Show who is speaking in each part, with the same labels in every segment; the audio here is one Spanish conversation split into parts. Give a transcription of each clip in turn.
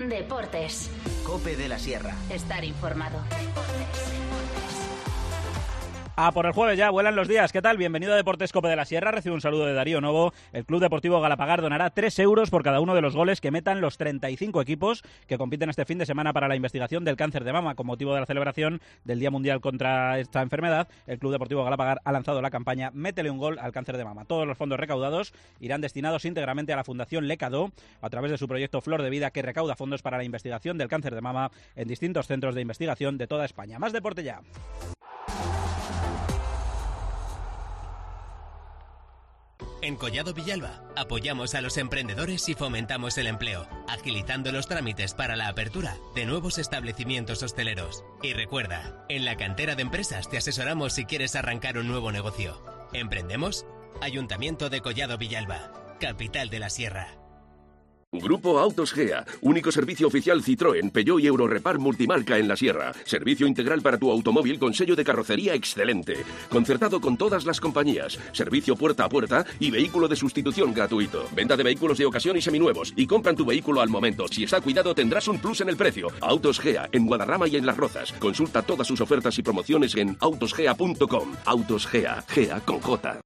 Speaker 1: Deportes.
Speaker 2: COPE de la Sierra.
Speaker 1: Estar informado.
Speaker 3: A por el jueves ya, vuelan los días. ¿Qué tal? Bienvenido a Deportes COPE de la Sierra. Recibe un saludo de Darío Novo. El Club Deportivo Galapagar donará 3 euros por cada uno de los goles que metan los 35 equipos que compiten este fin de semana para la investigación del cáncer de mama. Con motivo de la celebración del Día Mundial contra esta enfermedad, el Club Deportivo Galapagar ha lanzado la campaña Métele un gol al cáncer de mama. Todos los fondos recaudados irán destinados íntegramente a la Fundación Lecado a través de su proyecto Flor de Vida, que recauda fondos para la investigación del cáncer de mama en distintos centros de investigación de toda España. Más deporte ya.
Speaker 4: En Collado Villalba apoyamos a los emprendedores y fomentamos el empleo, agilizando los trámites para la apertura de nuevos establecimientos hosteleros. Y recuerda, en la cantera de empresas te asesoramos si quieres arrancar un nuevo negocio. ¿Emprendemos? Ayuntamiento de Collado Villalba, capital de la Sierra.
Speaker 5: Grupo Autos Gea, único servicio oficial Citroën, Peugeot y Eurorepar multimarca en la Sierra. Servicio integral para tu automóvil con sello de carrocería excelente. Concertado con todas las compañías. Servicio puerta a puerta y vehículo de sustitución gratuito. Venta de vehículos de ocasión y seminuevos. Y compran tu vehículo al momento. Si está cuidado tendrás un plus en el precio. Autos Gea, en Guadarrama y en Las Rozas. Consulta todas sus ofertas y promociones en autosgea.com. Autos Gea, Gea con J.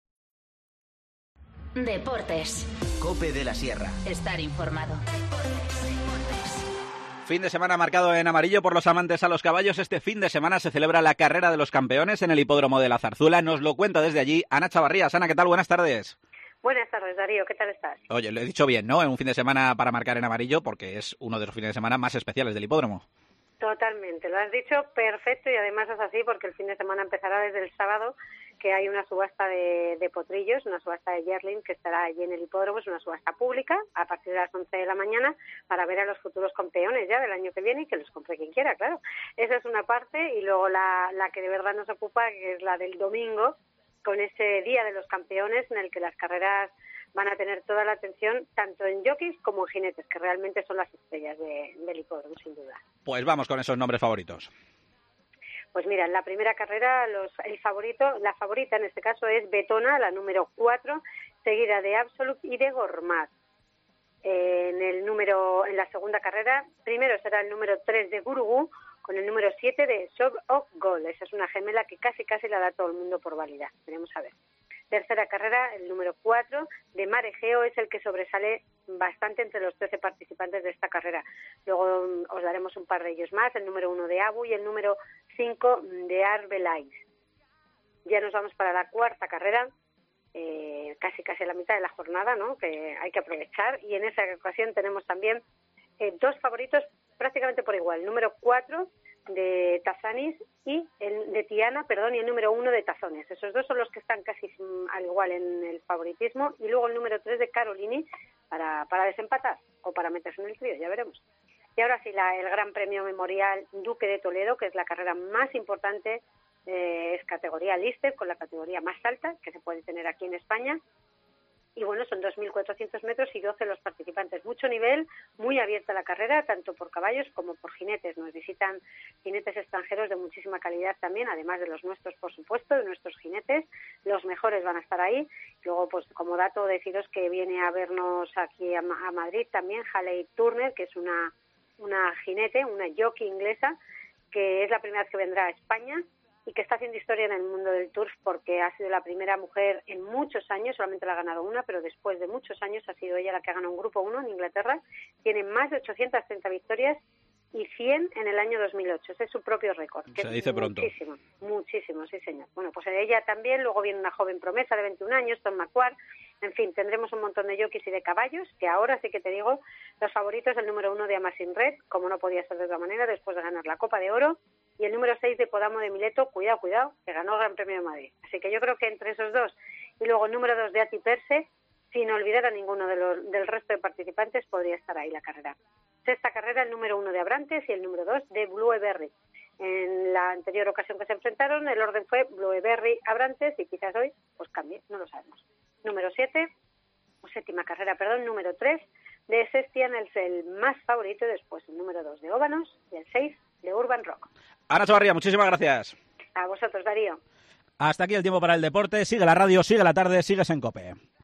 Speaker 1: Deportes.
Speaker 2: COPE de la Sierra.
Speaker 1: Estar informado.
Speaker 3: Fin de semana marcado en amarillo por los amantes a los caballos. Este fin de semana se celebra la Carrera de los Campeones en el Hipódromo de la Zarzuela. Nos lo cuenta desde allí Ana Chavarrías. Ana, ¿qué tal? Buenas tardes.
Speaker 6: Buenas tardes, Darío. ¿Qué tal estás?
Speaker 3: Oye, lo he dicho bien, ¿no? En un fin de semana para marcar en amarillo porque es uno de los fines de semana más especiales del hipódromo.
Speaker 6: Totalmente, lo has dicho perfecto y además es así porque el fin de semana empezará desde el sábado, que hay una subasta de potrillos, una subasta de yearling que estará allí en el hipódromo, es una subasta pública a partir de las 11 de la mañana para ver a los futuros campeones ya del año que viene y que los compre quien quiera, claro. Esa es una parte y luego la que de verdad nos ocupa, que es la del domingo, con ese Día de los Campeones en el que las carreras van a tener toda la atención tanto en jockeys como en jinetes, que realmente son las estrellas del hipódromo, sin duda.
Speaker 3: Pues vamos con esos nombres favoritos.
Speaker 6: Pues mira, en la primera carrera la favorita en este caso es Betona, la número 4, seguida de Absolute y de Gormat. En la segunda carrera, primero será el número 3 de Gurugú, con el número 7 de Shop of Gold. Esa es una gemela que casi la da todo el mundo por válida. Veremos a ver. Tercera carrera, el número 4 de Marejeo es el que sobresale bastante entre los 13 participantes de esta carrera. Luego os daremos un par de ellos más, el número 1 de Abu y el número 5 de Arbelais. Ya nos vamos para la cuarta carrera, casi a la mitad de la jornada, ¿no? Que hay que aprovechar, y en esa ocasión tenemos también dos favoritos prácticamente por igual, el número 4 de Tazanis y el de Tiana, y el número 1 de Tazones. Esos dos son los que están casi al igual en el favoritismo, y luego el número 3 de Carolini para desempatar o para meterse en el trío, ya veremos. Y ahora sí, el Gran Premio Memorial Duque de Toledo, que es la carrera más importante, es categoría Lister, con la categoría más alta que se puede tener aquí en España. Y bueno, son 2.400 metros y 12 los participantes. Mucho nivel, muy abierta la carrera, tanto por caballos como por jinetes. Nos visitan jinetes extranjeros de muchísima calidad también, además de los nuestros, por supuesto, de nuestros jinetes. Los mejores van a estar ahí. Luego, pues como dato, deciros que viene a vernos aquí a Madrid también Haley Turner, que es una jinete, una jockey inglesa, que es la primera vez que vendrá a España y que está haciendo historia en el mundo del turf porque ha sido la primera mujer en muchos años, solamente la ha ganado una, pero después de muchos años ha sido ella la que ha ganado un Grupo 1 en Inglaterra. Tiene más de 830 victorias y 100 en el año 2008. Ese es su propio récord.
Speaker 3: Se dice pronto.
Speaker 6: Muchísimo, sí señor. Bueno, pues ella también, luego viene una joven promesa de 21 años, Tom McQuarrie. En fin, tendremos un montón de jockeys y de caballos, que ahora sí que te digo, los favoritos, el número 1 de Amazing Red, como no podía ser de otra manera, después de ganar la Copa de Oro, y el número 6 de Podamo de Mileto, cuidado, que ganó el Gran Premio de Madrid. Así que yo creo que entre esos dos, y luego el número 2 de Ati Perse, sin olvidar a ninguno del resto de participantes, podría estar ahí la carrera. Sexta carrera, el número 1 de Abrantes y el número 2 de Blueberry. En la anterior ocasión que se enfrentaron, el orden fue Blueberry, Abrantes, y quizás hoy pues cambie, no lo sabemos. Séptima carrera, número 3 de Sestian, el más favorito, después el número 2 de Óbanos y el 6 de Urban Rock.
Speaker 3: Ana Chavarría, muchísimas gracias.
Speaker 6: A vosotros, Darío.
Speaker 3: Hasta aquí el tiempo para el deporte. Sigue la radio, sigue la tarde, sigues en COPE.